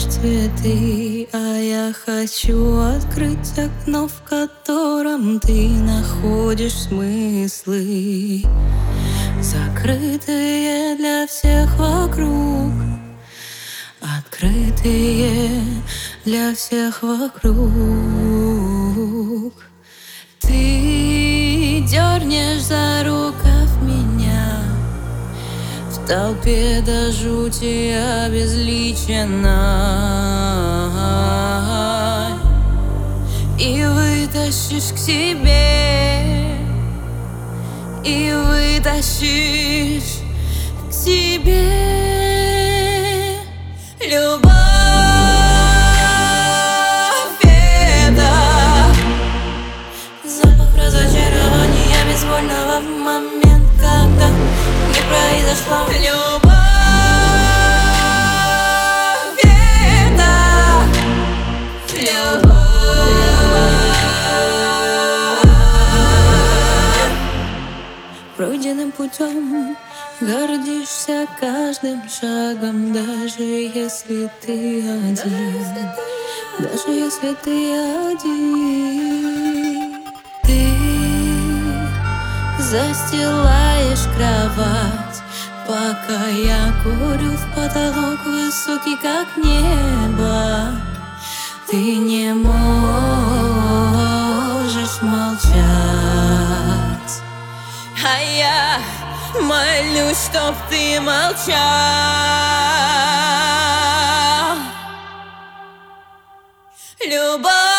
собираешь цветы, а я хочу открыть окно, в котором ты находишь смыслы, закрытые для всех вокруг, открытые для всех вокруг. Ты дернешь за рукав меня, в толпе до жути обезличенной, и вытащишь к себе, и вытащишь к себе. Любовь — это запах разочарования безвольного в момент, когда не произошло. Любовь — это любовь. Пройденным путем гордишься каждым шагом, даже если ты один, даже если ты один. Ты застилаешь кровать, пока я курю в потолок высокий, как небо. Ты не можешь молчать, а я молюсь, чтоб ты молчал. Любовь.